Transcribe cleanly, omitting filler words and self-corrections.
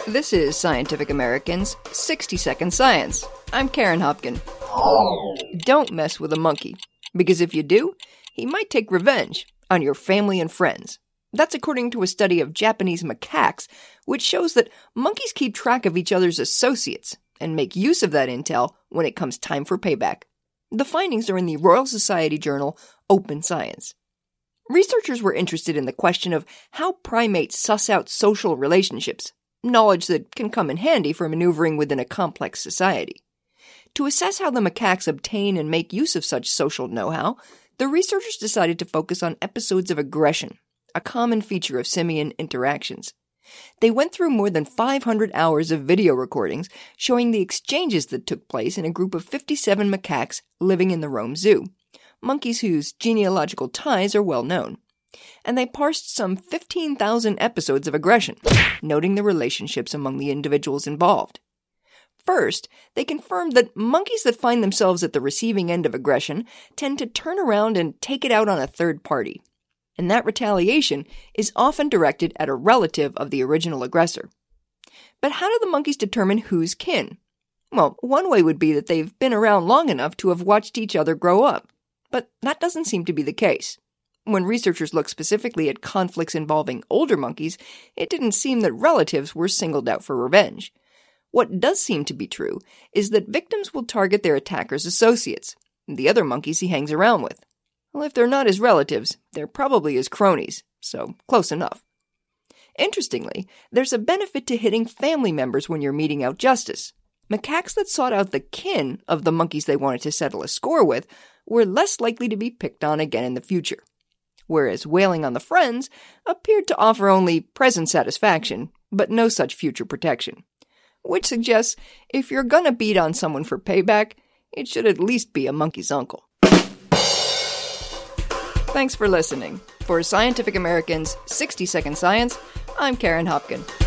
This is Scientific American's 60-Second Science. I'm Karen Hopkin. Don't mess with a monkey, because if you do, he might take revenge on your family and friends. That's according to a study of Japanese macaques, which shows that monkeys keep track of each other's associates and make use of that intel when it comes time for payback. The findings are in the Royal Society journal Open Science. Researchers were interested in the question of how primates suss out social relationships, knowledge that can come in handy for maneuvering within a complex society. To assess how the macaques obtain and make use of such social know-how, the researchers decided to focus on episodes of aggression, a common feature of simian interactions. They went through more than 500 hours of video recordings showing the exchanges that took place in a group of 57 macaques living in the Rome Zoo, monkeys whose genealogical ties are well known. And they parsed some 15,000 episodes of aggression, noting the relationships among the individuals involved. First, they confirmed that monkeys that find themselves at the receiving end of aggression tend to turn around and take it out on a third party. And that retaliation is often directed at a relative of the original aggressor. But how do the monkeys determine who's kin? Well, one way would be that they've been around long enough to have watched each other grow up. But that doesn't seem to be the case. When researchers looked specifically at conflicts involving older monkeys, it didn't seem that relatives were singled out for revenge. What does seem to be true is that victims will target their attacker's associates, the other monkeys he hangs around with. Well, if they're not his relatives, they're probably his cronies, so close enough. Interestingly, there's a benefit to hitting family members when you're meting out justice. Macaques that sought out the kin of the monkeys they wanted to settle a score with were less likely to be picked on again in the future, whereas wailing on the friends appeared to offer only present satisfaction, but no such future protection. Which suggests if you're gonna beat on someone for payback, it should at least be a monkey's uncle. Thanks for listening. For Scientific American's 60-Second Science, I'm Karen Hopkin.